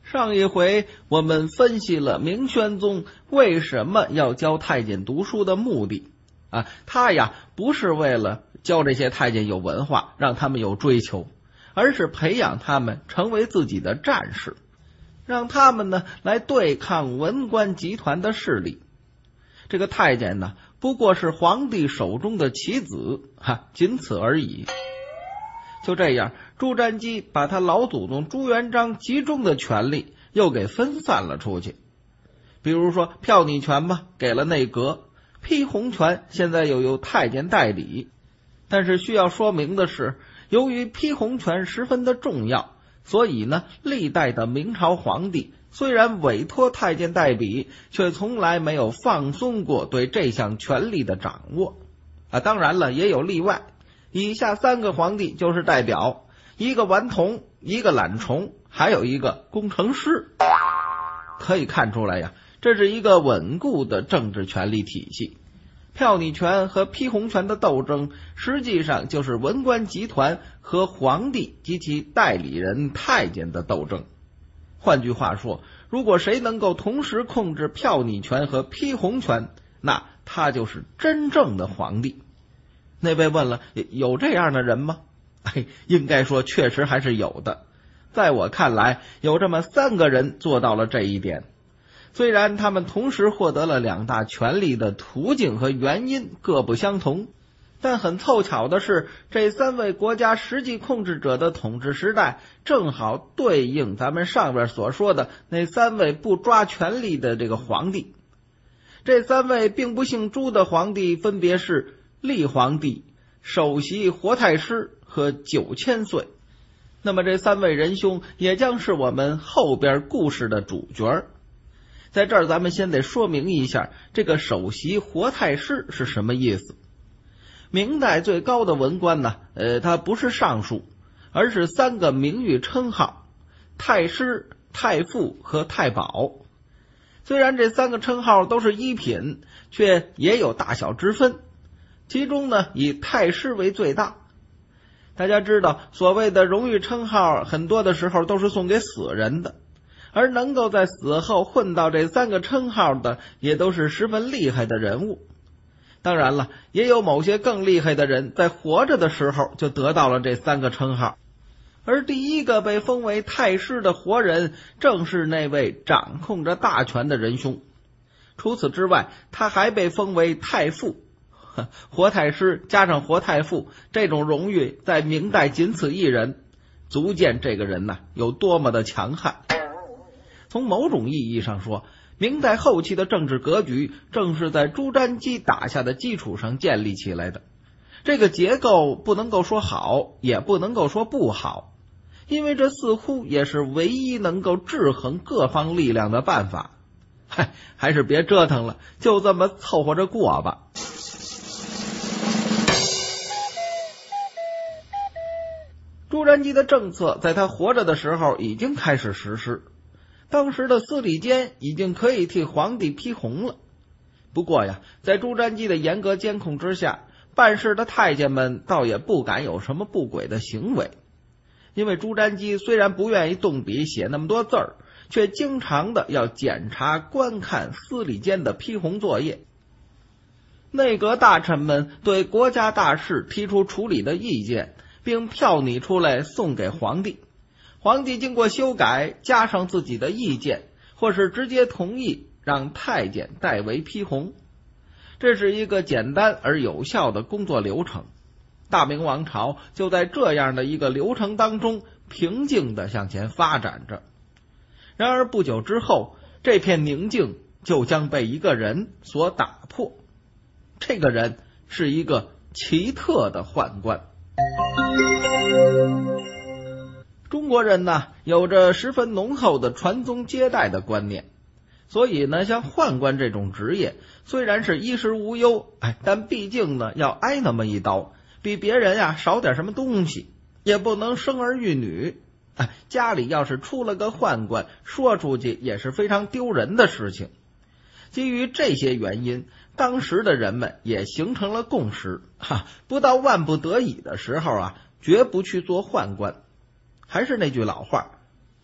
上一回我们分析了明宣宗为什么要教太监读书的目的他呀不是为了教这些太监有文化，让他们有追求，而是培养他们成为自己的战士，让他们呢来对抗文官集团的势力。这个太监呢不过是皇帝手中的棋子仅此而已。就这样，朱瞻基把他老祖宗朱元璋集中的权力又给分散了出去。比如说票拟权吧，给了内阁；批红权现在又由太监代理。但是需要说明的是，由于批红权十分的重要，所以呢，历代的明朝皇帝虽然委托太监代笔，却从来没有放松过对这项权力的掌握。当然了，也有例外。以下3个皇帝就是代表，一个顽童，一个懒虫，还有一个工程师。可以看出来呀，这是一个稳固的政治权力体系。票拟权和批红权的斗争，实际上就是文官集团和皇帝及其代理人太监的斗争。换句话说，如果谁能够同时控制票拟权和批红权，那他就是真正的皇帝。那位问了，有这样的人吗？应该说确实还是有的。在我看来，有这么3个人做到了这一点。虽然他们同时获得了2大权力的途径和原因各不相同，但很凑巧的是，这3位国家实际控制者的统治时代正好对应咱们上边所说的那3位不抓权力的这个皇帝。这3位并不姓朱的皇帝分别是立皇帝、首席活太师和9000岁。那么这3位仁兄也将是我们后边故事的主角。在这儿咱们先得说明一下，这个首席活太师是什么意思。明代最高的文官呢，他不是尚书，而是3个名誉称号：太师、太傅和太保。虽然这3个称号都是一品，却也有大小之分。其中呢，以太师为最大。大家知道，所谓的荣誉称号很多的时候都是送给死人的，而能够在死后混到这3个称号的，也都是十分厉害的人物。当然了，也有某些更厉害的人在活着的时候就得到了这3个称号。而第一个被封为太师的活人，正是那位掌控着大权的仁兄。除此之外，他还被封为太傅。活太师加上活太傅，这种荣誉在明代仅此一人，足见这个人有多么的强悍。从某种意义上说，明代后期的政治格局正是在朱瞻基打下的基础上建立起来的。这个结构不能够说好，也不能够说不好，因为这似乎也是唯一能够制衡各方力量的办法。还是别折腾了，就这么凑合着过吧。朱瞻基的政策在他活着的时候已经开始实施，当时的司礼监已经可以替皇帝批红了。不过呀，在朱瞻基的严格监控之下，办事的太监们倒也不敢有什么不轨的行为。因为朱瞻基虽然不愿意动笔写那么多字儿，却经常的要检查观看司礼监的批红作业。内阁大臣们对国家大事提出处理的意见，并票拟出来送给皇帝。皇帝经过修改，加上自己的意见，或是直接同意让太监代为批红。这是一个简单而有效的工作流程。大明王朝就在这样的一个流程当中平静地向前发展着。然而不久之后，这片宁静就将被一个人所打破。这个人是一个奇特的宦官。中国人呢，有着十分浓厚的传宗接代的观念，所以呢，像宦官这种职业，虽然是衣食无忧，但毕竟呢，要挨那么一刀，比别人少点什么东西，也不能生儿育女。家里要是出了个宦官，说出去也是非常丢人的事情。基于这些原因，当时的人们也形成了共识，不到万不得已的时候绝不去做宦官。还是那句老话，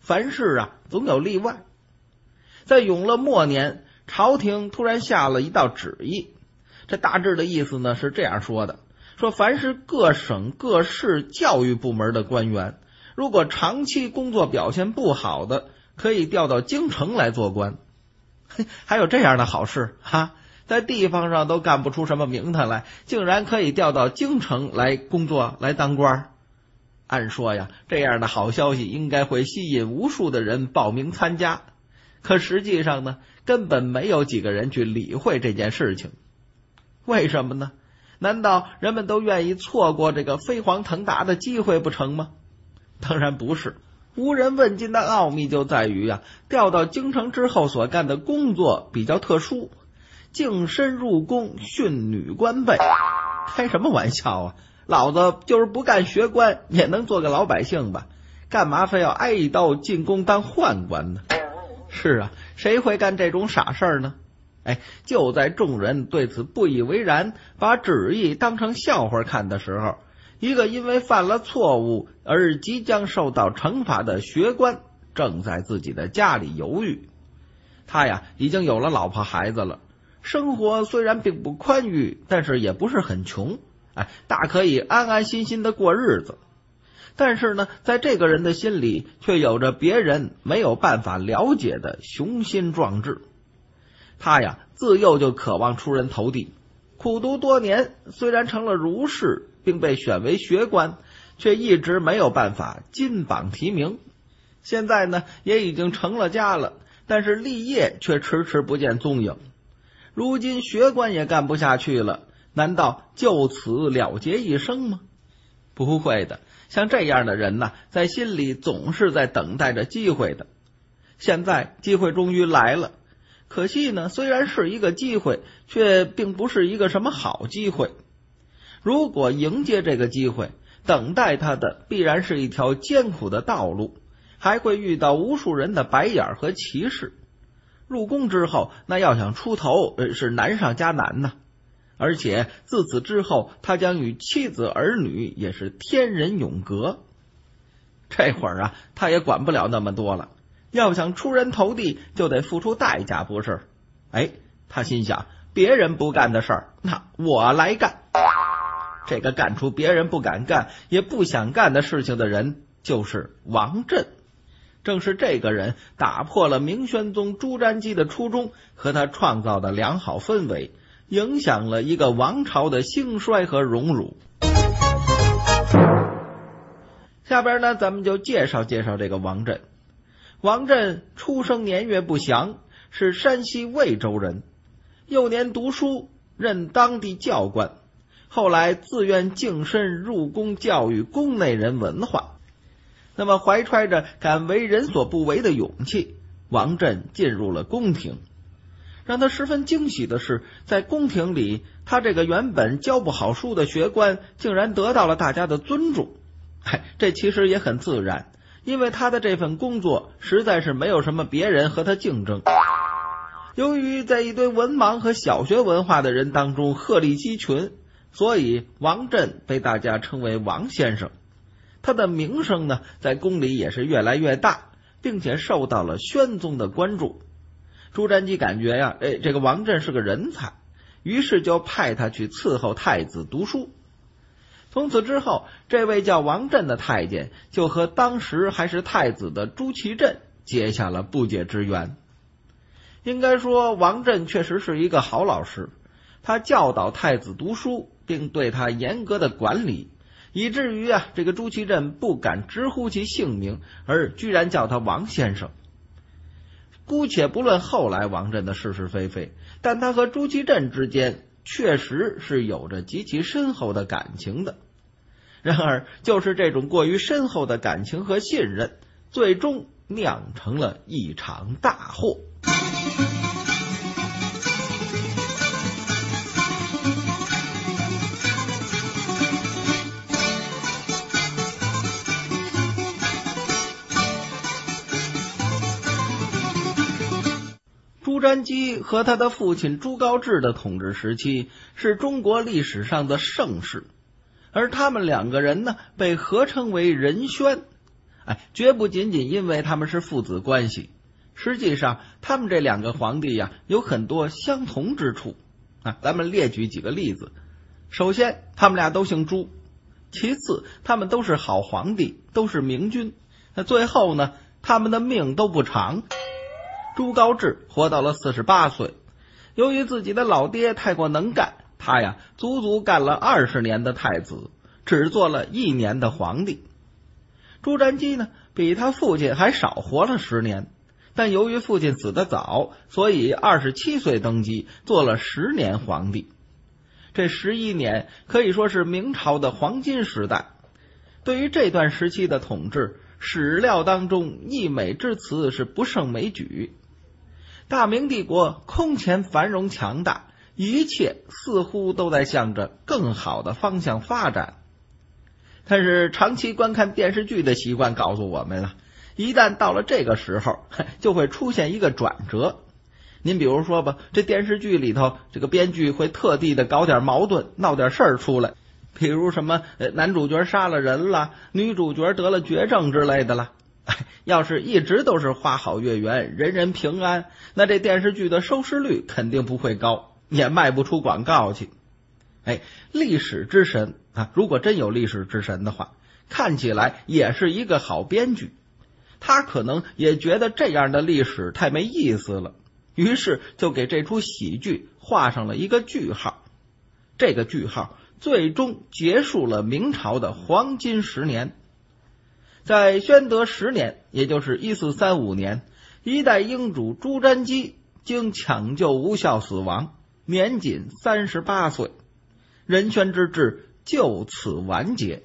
凡事总有例外。在永乐末年，朝廷突然下了一道旨意，这大致的意思呢是这样说的，说凡是各省各市教育部门的官员，如果长期工作表现不好的，可以调到京城来做官。还有这样的好事在地方上都干不出什么名堂来，竟然可以调到京城来工作，来当官。按说这样的好消息应该会吸引无数的人报名参加，可实际上呢，根本没有几个人去理会这件事情。为什么呢？难道人们都愿意错过这个飞黄腾达的机会不成吗？当然不是，无人问津的奥秘就在于调到京城之后所干的工作比较特殊，净身入宫训女官辈。开什么玩笑老子就是不干学官也能做个老百姓吧，干嘛非要挨一刀进宫当宦官呢？是谁会干这种傻事儿呢？就在众人对此不以为然，把旨意当成笑话看的时候，一个因为犯了错误而即将受到惩罚的学官正在自己的家里犹豫。他已经有了老婆孩子了，生活虽然并不宽裕，但是也不是很穷，大可以安安心心的过日子。但是呢，在这个人的心里却有着别人没有办法了解的雄心壮志。他自幼就渴望出人头地，苦读多年，虽然成了儒士并被选为学官，却一直没有办法金榜题名。现在呢，也已经成了家了，但是立业却迟迟不见踪影。如今学官也干不下去了，难道就此了结一生吗？不会的，像这样的人在心里总是在等待着机会的。现在机会终于来了，可惜呢，虽然是一个机会，却并不是一个什么好机会。如果迎接这个机会，等待他的必然是一条艰苦的道路，还会遇到无数人的白眼和歧视。入宫之后，那要想出头是难上加难呐。而且自此之后，他将与妻子儿女也是天人永隔。这会儿他也管不了那么多了，要想出人头地，就得付出代价，不是？他心想，别人不干的事儿，那我来干。这个干出别人不敢干也不想干的事情的人，就是王振。正是这个人打破了明宣宗朱瞻基的初衷，和他创造的良好氛围，影响了一个王朝的兴衰和荣辱。下边呢，咱们就介绍介绍这个王振。王振出生年月不详，是山西魏州人，幼年读书，任当地教官，后来自愿净身入宫教育宫内人文化。那么怀揣着敢为人所不为的勇气，王振进入了宫廷。让他十分惊喜的是，在宫廷里，他这个原本教不好书的学官竟然得到了大家的尊重。这其实也很自然，因为他的这份工作实在是没有什么别人和他竞争。由于在一堆文盲和小学文化的人当中鹤立鸡群，所以王振被大家称为王先生。他的名声呢，在宫里也是越来越大，并且受到了宣宗的关注。朱瞻基感觉这个王振是个人才，于是就派他去伺候太子读书。从此之后，这位叫王振的太监就和当时还是太子的朱祁镇结下了不解之缘。应该说，王振确实是一个好老师，他教导太子读书，并对他严格的管理，以至于这个朱祁镇不敢直呼其姓名，而居然叫他王先生。姑且不论后来王振的是是非非，但他和朱祁镇之间确实是有着极其深厚的感情的。然而就是这种过于深厚的感情和信任，最终酿成了一场大祸。朱瞻基和他的父亲朱高炽的统治时期是中国历史上的盛世，而他们两个人呢，被合称为仁宣。 绝不仅仅因为他们是父子关系，实际上他们这两个皇帝呀，有很多相同之处咱们列举几个例子。首先，他们俩都姓朱；其次，他们都是好皇帝，都是明君。那最后呢，他们的命都不长。朱高炽活到了48岁，由于自己的老爹太过能干，他呀足足干了20年的太子，只做了1年的皇帝。朱瞻基呢，比他父亲还少活了10年，但由于父亲死得早，所以27岁登基，做了10年皇帝。这11年可以说是明朝的黄金时代。对于这段时期的统治，史料当中溢美之词是不胜枚举。大明帝国空前繁荣强大，一切似乎都在向着更好的方向发展。但是长期观看电视剧的习惯告诉我们了，一旦到了这个时候，就会出现一个转折。您比如说吧，这电视剧里头，这个编剧会特地的搞点矛盾，闹点事儿出来，比如什么男主角杀了人了，女主角得了绝症之类的了。要是一直都是花好月圆，人人平安，那这电视剧的收视率肯定不会高，也卖不出广告去。历史之神如果真有历史之神的话，看起来也是一个好编剧。他可能也觉得这样的历史太没意思了，于是就给这出喜剧画上了一个句号。这个句号最终结束了明朝的黄金10年。在宣德10年，也就是1435年，一代英主朱瞻基经抢救无效死亡，年仅38岁，仁宣之治就此完结。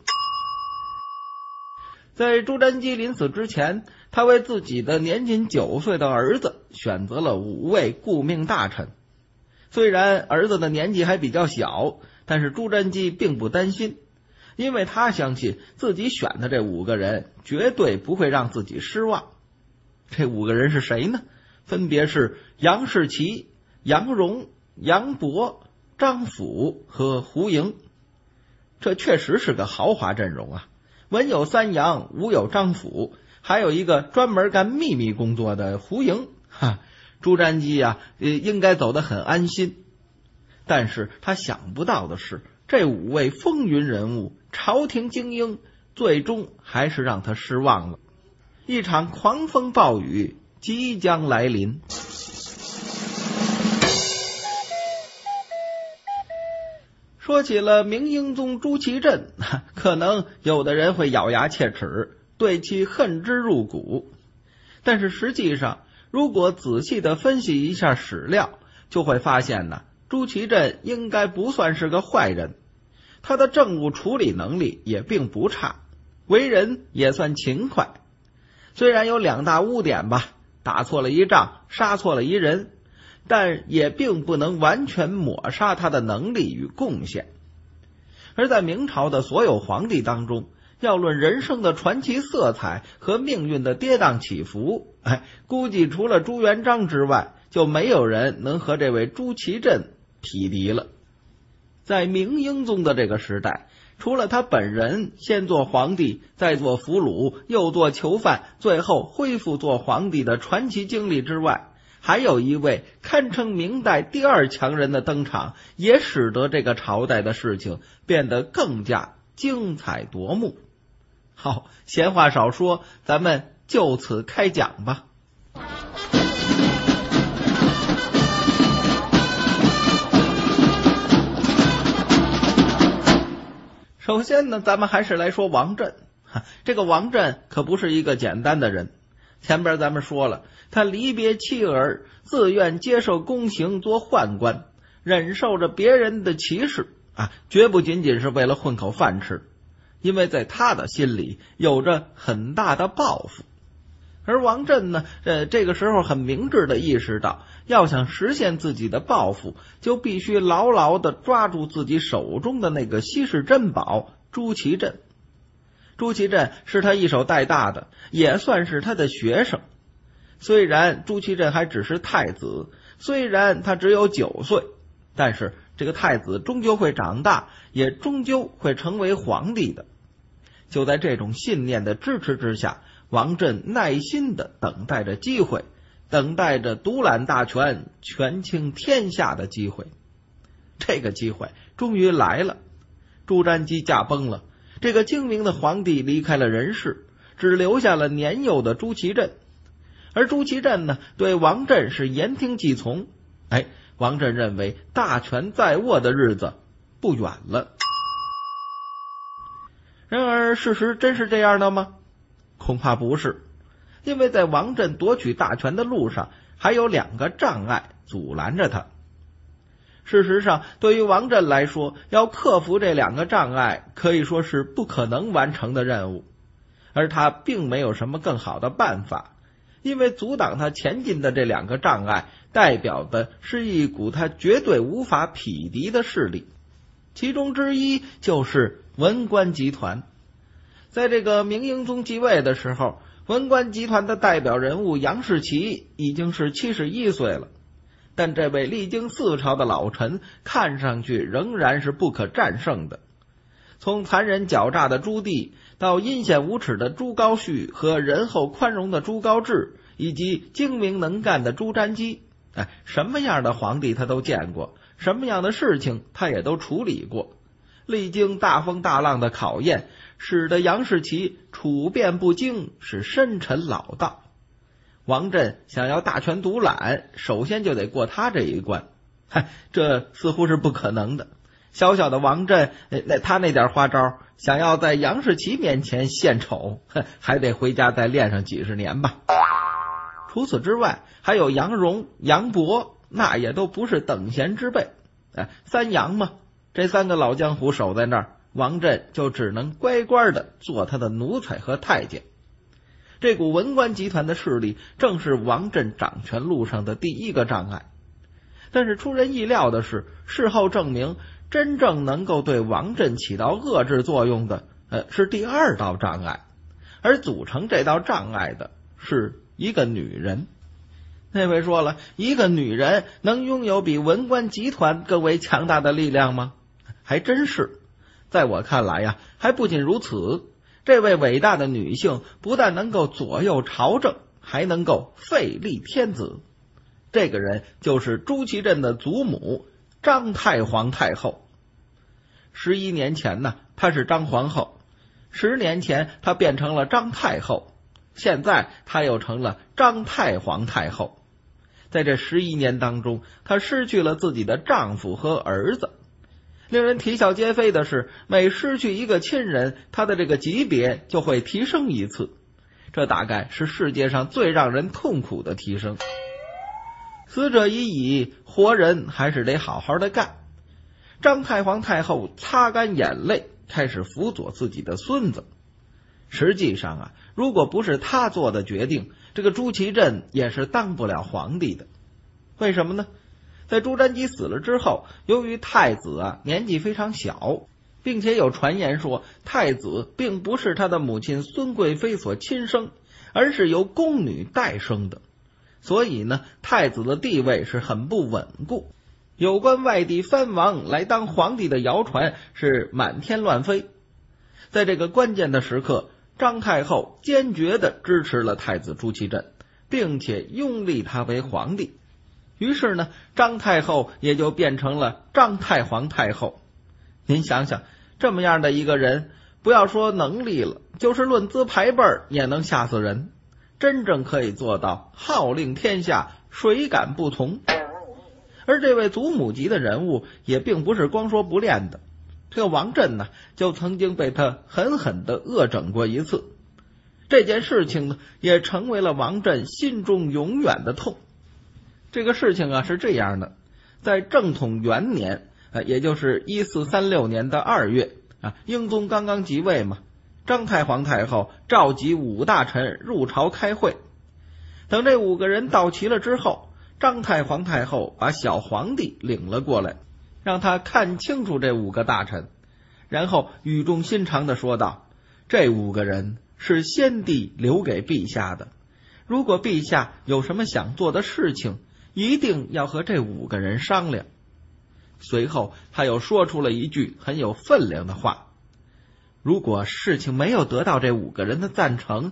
在朱瞻基临死之前，他为自己的年仅9岁的儿子选择了5位顾命大臣。虽然儿子的年纪还比较小，但是朱瞻基并不担心，因为他相信自己选的这5个人绝对不会让自己失望。这5个人是谁呢？分别是杨士奇、杨荣、杨博、张辅和胡莹。这确实是个豪华阵容啊！文有3杨，武有张辅，还有一个专门干秘密工作的胡莹。朱瞻基应该走得很安心。但是他想不到的是，这5位风云人物，朝廷精英，最终还是让他失望了。一场狂风暴雨即将来临。说起了明英宗朱祁镇，可能有的人会咬牙切齿，对其恨之入骨。但是实际上，如果仔细的分析一下史料，就会发现朱祁镇应该不算是个坏人。他的政务处理能力也并不差，为人也算勤快。虽然有2大污点吧，打错了一仗，杀错了一人，但也并不能完全抹杀他的能力与贡献。而在明朝的所有皇帝当中，要论人生的传奇色彩和命运的跌宕起伏，估计除了朱元璋之外，就没有人能和这位朱祁镇匹敌了。在明英宗的这个时代，除了他本人先做皇帝，再做俘虏，又做囚犯，最后恢复做皇帝的传奇经历之外，还有一位堪称明代第2强人的登场，也使得这个朝代的事情变得更加精彩夺目。好，闲话少说，咱们就此开讲吧。首先呢，咱们还是来说王振。这个王振可不是一个简单的人。前边咱们说了，他离别妻儿，自愿接受宫刑做宦官，忍受着别人的歧视绝不仅仅是为了混口饭吃，因为在他的心里有着很大的抱负。而王振呢，这个时候很明智的意识到，要想实现自己的抱负，就必须牢牢的抓住自己手中的那个稀世珍宝朱祁镇。朱祁镇是他一手带大的，也算是他的学生。虽然朱祁镇还只是太子，虽然他只有9岁，但是这个太子终究会长大，也终究会成为皇帝的。就在这种信念的支持之下， 王振耐心的等待着机会，等待着独揽大权、权倾天下的机会。这个机会终于来了，朱瞻基驾崩了，这个精明的皇帝离开了人世，只留下了年幼的朱祁镇。而朱祁镇呢，对王振是言听计从。王振认为大权在握的日子不远了。然而事实真是这样的吗？恐怕不是，因为在王振夺取大权的路上还有2个障碍阻拦着他。事实上，对于王振来说，要克服这2个障碍可以说是不可能完成的任务，而他并没有什么更好的办法，因为阻挡他前进的这2个障碍代表的是一股他绝对无法匹敌的势力，其中之一就是文官集团。在这个明英宗继位的时候，文官集团的代表人物杨士奇已经是71岁了，但这位历经4朝的老臣看上去仍然是不可战胜的。从残忍狡诈的朱棣到阴险无耻的朱高煦和仁厚宽容的朱高炽，以及精明能干的朱瞻基，什么样的皇帝他都见过，什么样的事情他也都处理过。历经大风大浪的考验，使得杨士奇处变不惊，是深沉老道。王振想要大权独揽，首先就得过他这一关。这似乎是不可能的。小小的王振，他那点花招，想要在杨士奇面前献丑，还得回家再练上几十年吧。除此之外，还有杨荣、杨博，那也都不是等闲之辈。3杨嘛，这3个老江湖守在那儿，王振就只能乖乖的做他的奴才和太监。这股文官集团的势力正是王振掌权路上的第1个障碍。但是出人意料的是，事后证明真正能够对王振起到遏制作用的是第2道障碍，而组成这道障碍的是一个女人。那位说了，一个女人能拥有比文官集团更为强大的力量吗？还真是。在我看来呀，还不仅如此，这位伟大的女性不但能够左右朝政，还能够废立天子。这个人就是朱祁镇的祖母张太皇太后。11年前呢，她是张皇后；10年前她变成了张太后，现在她又成了张太皇太后。在这11年当中，她失去了自己的丈夫和儿子。令人啼笑皆非的是，每失去一个亲人，他的这个级别就会提升一次，这大概是世界上最让人痛苦的提升。死者已矣，活人还是得好好的干。张太皇太后擦干眼泪，开始辅佐自己的孙子。实际上如果不是他做的决定，这个朱祁镇也是当不了皇帝的。为什么呢？在朱瞻基死了之后，由于太子年纪非常小，并且有传言说太子并不是他的母亲孙贵妃所亲生，而是由宫女代生的，所以呢，太子的地位是很不稳固。有关外地藩王来当皇帝的谣传是满天乱飞。在这个关键的时刻，张太后坚决地支持了太子朱祁镇，并且拥立他为皇帝。于是呢，张太后也就变成了张太皇太后。您想想，这么样的一个人，不要说能力了，就是论资排辈也能吓死人，真正可以做到号令天下，谁敢不从。而这位祖母级的人物也并不是光说不练的，这个王振呢，就曾经被他狠狠地恶整过一次。这件事情呢，也成为了王振心中永远的痛。这个事情是这样的，在正统元年，也就是1436年的2月，英宗刚刚即位嘛，张太皇太后召集5大臣入朝开会。等这5个人到齐了之后，张太皇太后把小皇帝领了过来，让他看清楚这5个大臣，然后语重心长地说道：这5个人是先帝留给陛下的，如果陛下有什么想做的事情，一定要和这5个人商量。随后他又说出了一句很有分量的话：如果事情没有得到这5个人的赞成，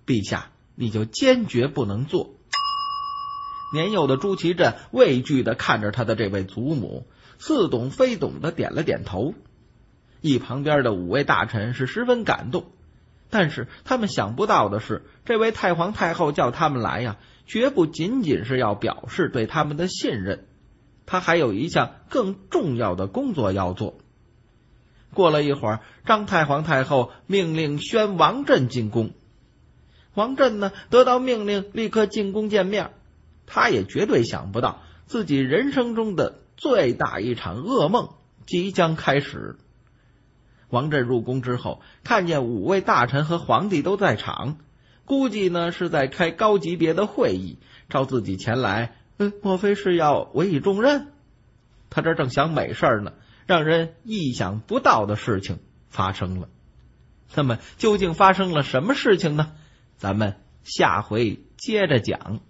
陛下，你就坚决不能做。年幼的朱祁镇畏惧地看着他的这位祖母，似懂非懂地点了点头。一旁边的5位大臣是十分感动，但是他们想不到的是，这位太皇太后叫他们来呀，绝不仅仅是要表示对他们的信任，他还有一项更重要的工作要做。过了一会儿，张太皇太后命令宣王振进宫。王振呢，得到命令立刻进宫见面。他也绝对想不到自己人生中的最大一场噩梦即将开始。王振入宫之后，看见5位大臣和皇帝都在场，估计呢是在开高级别的会议，召自己前来，莫非是要委以重任？他这正想美事呢，让人意想不到的事情发生了。那么究竟发生了什么事情呢？咱们下回接着讲。